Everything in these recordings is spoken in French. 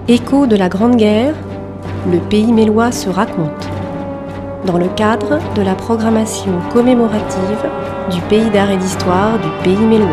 Écho de la Grande Guerre, le pays mélois se raconte. Dans le cadre de la programmation commémorative du Pays d'art et d'histoire du pays mélois.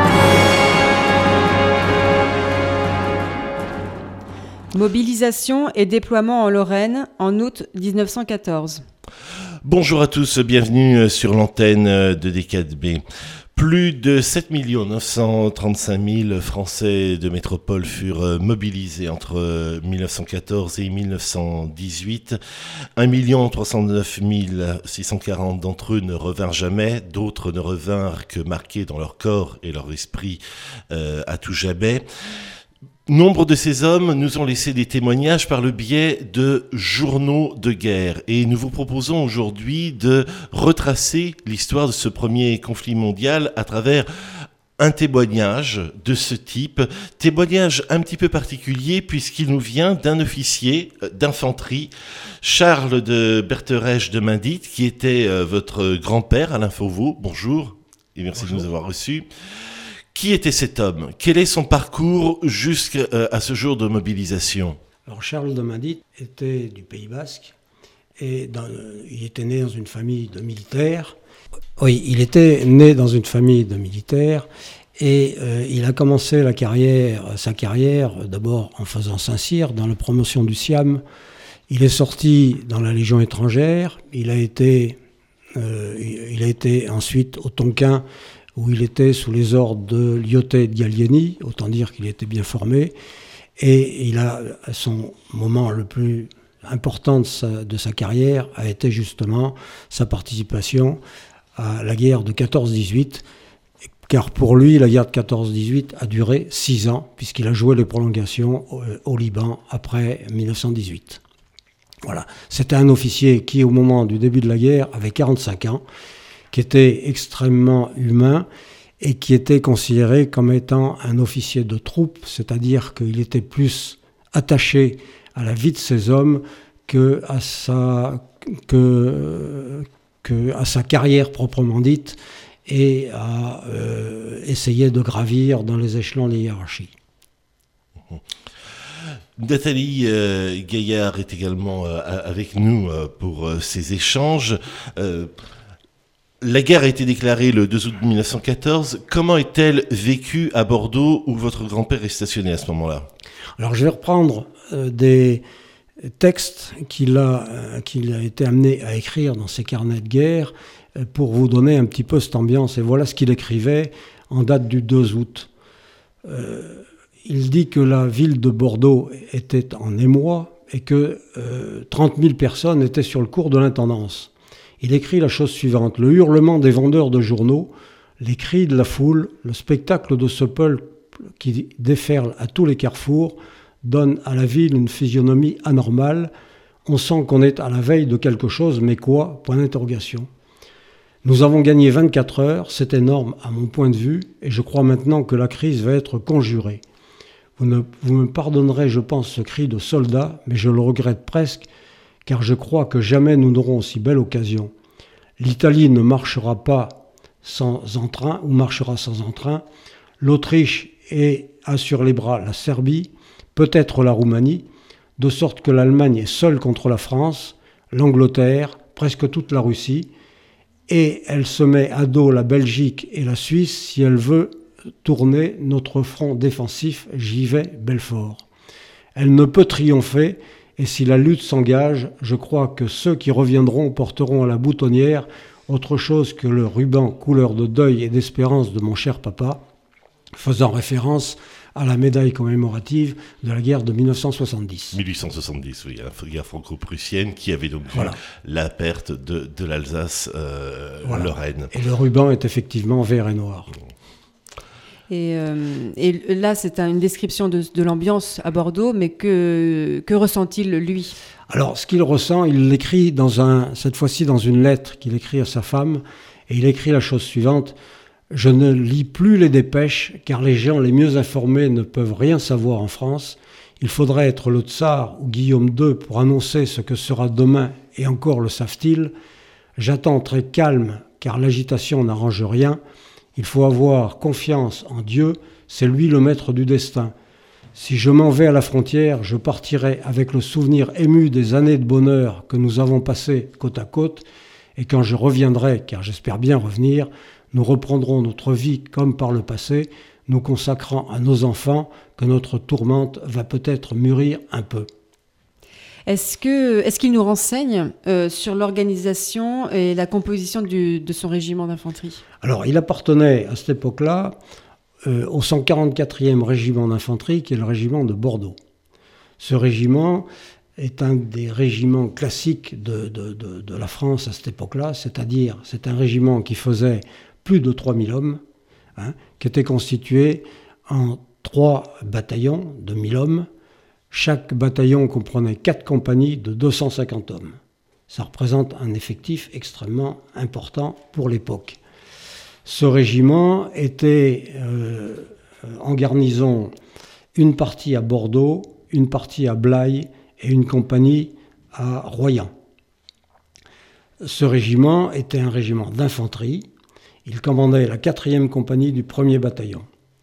Mobilisation et déploiement en Lorraine en août 1914. Bonjour à tous, bienvenue sur l'antenne de D4B. Plus de 7 935 000 Français de métropole furent mobilisés entre 1914 et 1918. 1 309 640 d'entre eux ne revinrent jamais, d'autres ne revinrent que marqués dans leur corps et leur esprit à tout jamais. Nombre de ces hommes nous ont laissé des témoignages par le biais de journaux de guerre et nous vous proposons aujourd'hui de retracer l'histoire de ce premier conflit mondial à travers un témoignage de ce type, témoignage un petit peu particulier puisqu'il nous vient d'un officier d'infanterie, Charles de Berterèche de Mindit, qui était votre grand-père, Alain Fauveau. Bonjour et merci de nous avoir reçus. Qui était cet homme ? Quel est son parcours jusqu'à ce jour de mobilisation ? Alors Charles de Mindit était du Pays Basque et il était né dans une famille de militaires. Oui, il était né dans une famille de militaires et il a commencé sa carrière d'abord en faisant Saint-Cyr dans la promotion du Siam. Il est sorti dans la Légion étrangère. Il a été ensuite au Tonkin, où il était sous les ordres de Lyotet et de Gallieni, autant dire qu'il était bien formé. Et il a, son moment le plus important de sa carrière a été justement sa participation à la guerre de 14-18, car pour lui, la guerre de 14-18 a duré 6 ans, puisqu'il a joué les prolongations au Liban après 1918. Voilà. C'était un officier qui, au moment du début de la guerre, avait 45 ans, qui était extrêmement humain et qui était considéré comme étant un officier de troupe, c'est-à-dire qu'il était plus attaché à la vie de ses hommes qu'à sa carrière proprement dite et à essayer de gravir dans les échelons des hiérarchies. Nathalie Gaillard est également avec nous pour ces échanges. La guerre a été déclarée le 2 août 1914. Comment est-elle vécue à Bordeaux où votre grand-père est stationné à ce moment-là ? Alors je vais reprendre des textes qu'il a été amené à écrire dans ses carnets de guerre pour vous donner un petit peu cette ambiance. Et voilà ce qu'il écrivait en date du 2 août. Il dit que la ville de Bordeaux était en émoi et que 30 000 personnes étaient sur le cours de l'intendance. Il écrit la chose suivante: le hurlement des vendeurs de journaux, les cris de la foule, le spectacle de ce peuple qui déferle à tous les carrefours donne à la ville une physionomie anormale. On sent qu'on est à la veille de quelque chose, mais quoi ? Point d'interrogation. Nous avons gagné 24 heures, c'est énorme à mon point de vue, et je crois maintenant que la crise va être conjurée. Vous me pardonnerez, je pense, ce cri de soldat, mais je le regrette presque, car je crois que jamais nous n'aurons aussi belle occasion. L'Italie ne marchera pas sans entrain, ou marchera sans entrain. L'Autriche a sur les bras la Serbie, peut-être la Roumanie, de sorte que l'Allemagne est seule contre la France, l'Angleterre, presque toute la Russie, et elle se met à dos la Belgique et la Suisse si elle veut tourner notre front défensif Givet-Belfort. Elle ne peut triompher. Et si la lutte s'engage, je crois que ceux qui reviendront porteront à la boutonnière autre chose que le ruban couleur de deuil et d'espérance de mon cher papa, faisant référence à la médaille commémorative de la guerre de 1970. 1870, oui, la guerre franco-prussienne qui avait donc vu la perte de l'Alsace, Lorraine. Et le ruban est effectivement vert et noir. Et là, c'est une description de l'ambiance à Bordeaux, mais que ressent-il, lui ? Alors, ce qu'il ressent, il l'écrit cette fois-ci dans une lettre qu'il écrit à sa femme, et il écrit la chose suivante: « Je ne lis plus les dépêches, car les gens les mieux informés ne peuvent rien savoir en France. Il faudrait être le tsar ou Guillaume II pour annoncer ce que sera demain, et encore le savent-ils. J'attends très calme, car l'agitation n'arrange rien. Il faut avoir confiance en Dieu, c'est lui le maître du destin. Si je m'en vais à la frontière, je partirai avec le souvenir ému des années de bonheur que nous avons passées côte à côte, et quand je reviendrai, car j'espère bien revenir, nous reprendrons notre vie comme par le passé, nous consacrant à nos enfants que notre tourmente va peut-être mûrir un peu. Est-ce qu'il nous renseigne sur l'organisation et la composition de son régiment d'infanterie ? Alors, il appartenait à cette époque-là au 144e régiment d'infanterie, qui est le régiment de Bordeaux. Ce régiment est un des régiments classiques de la France à cette époque-là, c'est-à-dire c'est un régiment qui faisait plus de 3000 hommes, qui était constitué en 3 bataillons de 1000 hommes. Chaque bataillon comprenait 4 compagnies de 250 hommes. Ça représente un effectif extrêmement important pour l'époque. Ce régiment était en garnison, une partie à Bordeaux, une partie à Blaye et une compagnie à Royan. Ce régiment était un régiment d'infanterie. Il commandait la 4e compagnie du 1er bataillon.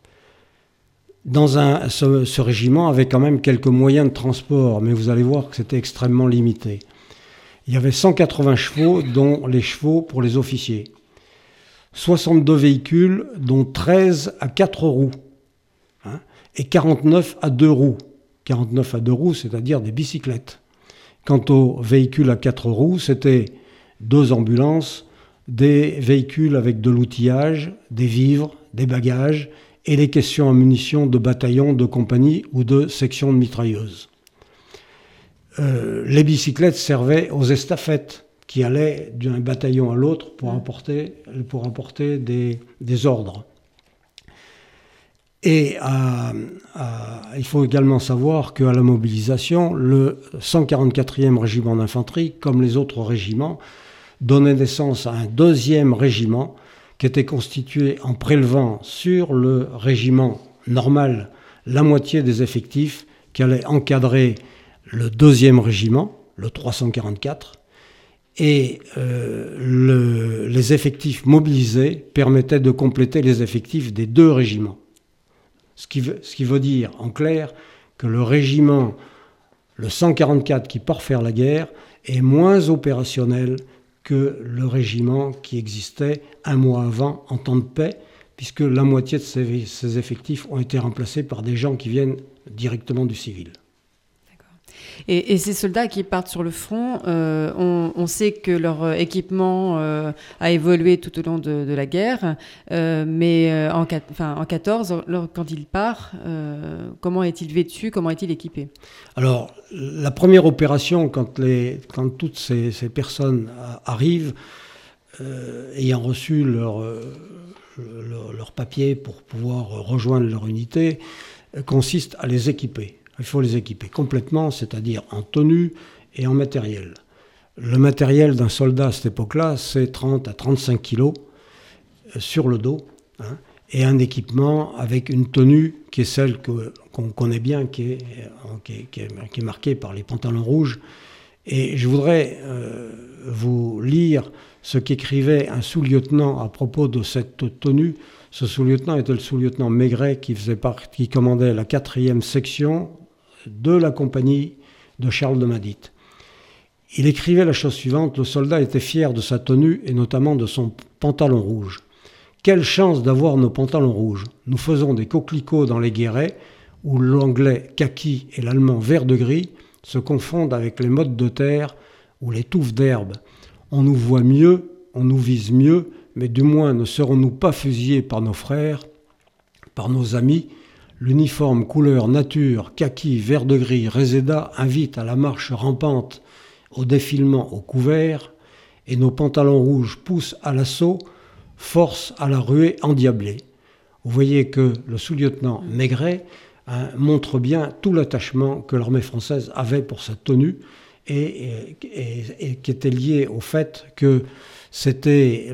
Ce régiment avait quand même quelques moyens de transport, mais vous allez voir que c'était extrêmement limité. Il y avait 180 chevaux, dont les chevaux pour les officiers. 62 véhicules, dont 13 à 4 roues, et 49 à 2 roues. 49 à 2 roues, c'est-à-dire des bicyclettes. Quant aux véhicules à 4 roues, c'était 2 ambulances, des véhicules avec de l'outillage, des vivres, des bagages, et les questions à munitions de bataillons, de compagnies ou de sections de mitrailleuses. Les bicyclettes servaient aux estafettes qui allaient d'un bataillon à l'autre pour apporter des ordres. Et il faut également savoir qu'à la mobilisation, le 144e régiment d'infanterie, comme les autres régiments, donnait naissance à un 2e régiment qui était constitué en prélevant sur le régiment normal la moitié des effectifs qui allaient encadrer le 2e régiment, le 344, et les effectifs mobilisés permettaient de compléter les effectifs des 2 régiments. Ce qui veut dire, en clair, que le régiment, le 144 qui part faire la guerre, est moins opérationnel que le régiment qui existait un mois avant en temps de paix, puisque la moitié de ces effectifs ont été remplacés par des gens qui viennent directement du civil. Et ces soldats qui partent sur le front, on sait que leur équipement a évolué tout au long de la guerre, mais en 14, quand il part, comment est-il vêtu, comment est-il équipé ? Alors, la première opération, quand toutes ces personnes arrivent, ayant reçu leur papier pour pouvoir rejoindre leur unité, consiste à les équiper. Il faut les équiper complètement, c'est-à-dire en tenue et en matériel. Le matériel d'un soldat à cette époque-là, c'est 30 à 35 kilos sur le dos, et un équipement avec une tenue qui est celle qu'on connaît bien, qui est marquée par les pantalons rouges. Et je voudrais vous lire ce qu'écrivait un sous-lieutenant à propos de cette tenue. Ce sous-lieutenant était le sous-lieutenant Maigret qui commandait la 4e section de la compagnie de Charles de Madit. Il écrivait la chose suivante: le soldat était fier de sa tenue et notamment de son pantalon rouge. Quelle chance d'avoir nos pantalons rouges. Nous faisons des coquelicots dans les guérets où l'anglais kaki et l'allemand vert de gris se confondent avec les mottes de terre ou les touffes d'herbe. On nous voit mieux, on nous vise mieux, mais du moins ne serons-nous pas fusillés par nos frères, par nos amis. L'uniforme couleur nature, kaki, vert de gris, réséda invite à la marche rampante, au défilement au couvert, et nos pantalons rouges poussent à l'assaut, force à la ruée endiablée. Vous voyez que le sous-lieutenant Maigret montre bien tout l'attachement que l'armée française avait pour sa tenue et qui était lié au fait que c'était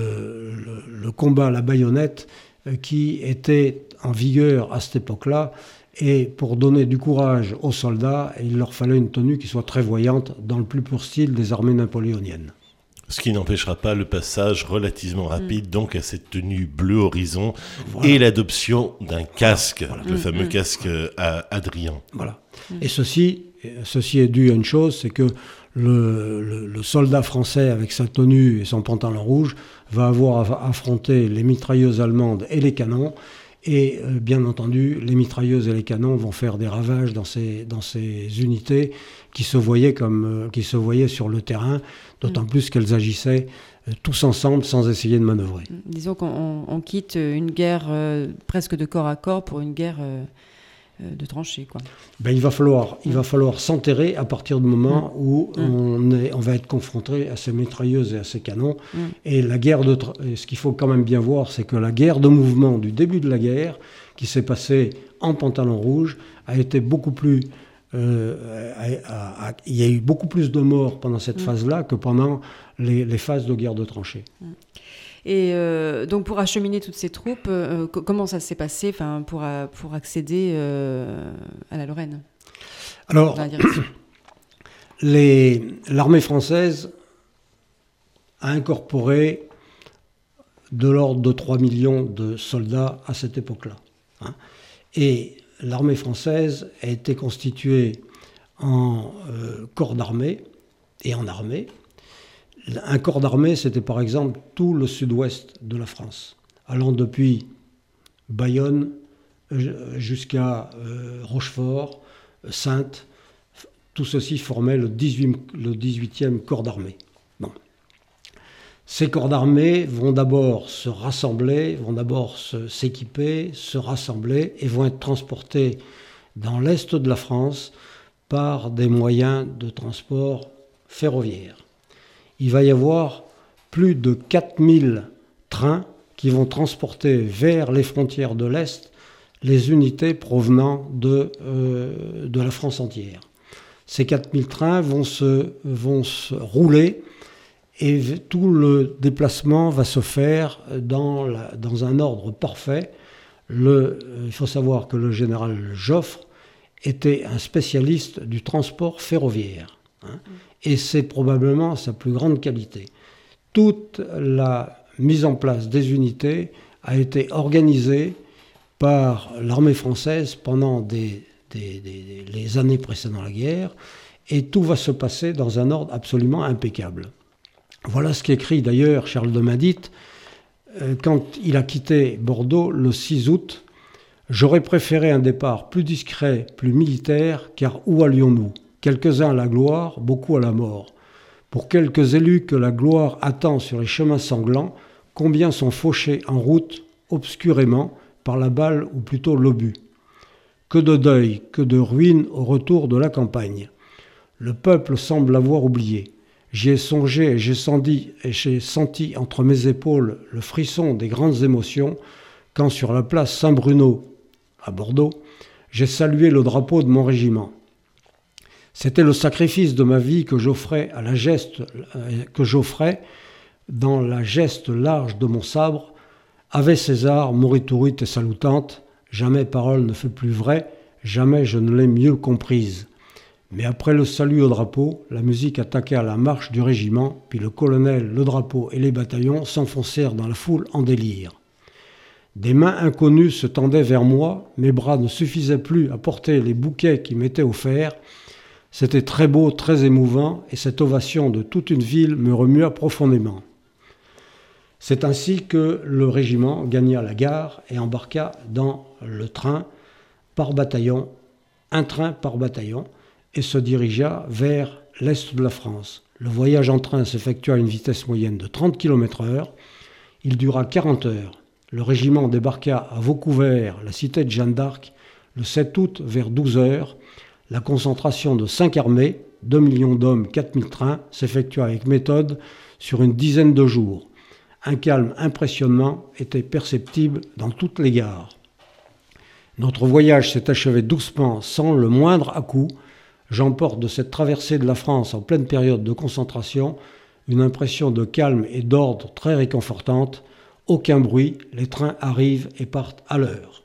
le combat à la baïonnette qui était en vigueur à cette époque-là, et pour donner du courage aux soldats, il leur fallait une tenue qui soit très voyante, dans le plus pur style des armées napoléoniennes. Ce qui n'empêchera pas le passage relativement rapide donc à cette tenue bleu horizon et l'adoption d'un casque, le fameux casque à Adrien. Voilà. Et ceci est dû à une chose, c'est que le soldat français avec sa tenue et son pantalon rouge va avoir affronté les mitrailleuses allemandes et les canons. Et bien entendu, les mitrailleuses et les canons vont faire des ravages dans ces unités qui se voyaient sur le terrain, d'autant plus qu'elles agissaient tous ensemble sans essayer de manœuvrer. Disons qu'on quitte une guerre presque de corps à corps pour une guerre de tranchées, quoi. Ben, il va falloir s'enterrer à partir du moment où on va être confronté à ces mitrailleuses et à ces canons. Et ce qu'il faut quand même bien voir, c'est que la guerre de mouvement du début de la guerre, qui s'est passée en pantalon rouge, a été beaucoup plus... il y a eu beaucoup plus de morts pendant cette phase-là que pendant les phases de guerre de tranchées. Et donc pour acheminer toutes ces troupes, comment ça s'est passé pour accéder à la Lorraine? Alors, l'armée française a incorporé de l'ordre de 3 millions de soldats à cette époque-là. Et l'armée française a été constituée en corps d'armée et en armée. Un corps d'armée, c'était par exemple tout le sud-ouest de la France, allant depuis Bayonne jusqu'à Rochefort, Saintes. Tout ceci formait le 18e corps d'armée. Bon. Ces corps d'armée vont d'abord se rassembler, s'équiper, se rassembler et vont être transportés dans l'est de la France par des moyens de transport ferroviaires. Il va y avoir plus de 4000 trains qui vont transporter vers les frontières de l'Est les unités provenant de la France entière. Ces 4000 trains vont se rouler et tout le déplacement va se faire dans un ordre parfait. Il faut savoir que le général Joffre était un spécialiste du transport ferroviaire. Et c'est probablement sa plus grande qualité. Toute la mise en place des unités a été organisée par l'armée française pendant les années précédant la guerre, et tout va se passer dans un ordre absolument impeccable. Voilà ce qu'écrit d'ailleurs Charles de Madit quand il a quitté Bordeaux le 6 août. « J'aurais préféré un départ plus discret, plus militaire, car où allions-nous ? Quelques-uns à la gloire, beaucoup à la mort. Pour quelques élus que la gloire attend sur les chemins sanglants, combien sont fauchés en route, obscurément, par la balle ou plutôt l'obus. Que de deuil, que de ruines au retour de la campagne. Le peuple semble l'avoir oublié. J'y ai songé et j'ai senti entre mes épaules le frisson des grandes émotions quand sur la place Saint-Bruno, à Bordeaux, j'ai salué le drapeau de mon régiment. C'était le sacrifice de ma vie que j'offrais dans la geste large de mon sabre. Ave César, moriturite et salutante, jamais parole ne fut plus vraie, jamais je ne l'ai mieux comprise. Mais après le salut au drapeau, la musique attaqua la marche du régiment, puis le colonel, le drapeau et les bataillons s'enfoncèrent dans la foule en délire. Des mains inconnues se tendaient vers moi, mes bras ne suffisaient plus à porter les bouquets qui m'étaient offerts. C'était très beau, très émouvant, et cette ovation de toute une ville me remua profondément. C'est ainsi que le régiment gagna la gare et embarqua dans le train par bataillon, un train par bataillon, et se dirigea vers l'est de la France. Le voyage en train s'effectua à une vitesse moyenne de 30 km/h. Il dura 40 heures. Le régiment débarqua à Vaucouvert, la cité de Jeanne d'Arc, le 7 août vers 12 heures. La concentration de 5 armées, 2 millions d'hommes, 4000 trains, s'effectua avec méthode sur une dizaine de jours. Un calme impressionnant était perceptible dans toutes les gares. Notre voyage s'est achevé doucement, sans le moindre à-coup. J'emporte de cette traversée de la France en pleine période de concentration une impression de calme et d'ordre très réconfortante. Aucun bruit, les trains arrivent et partent à l'heure.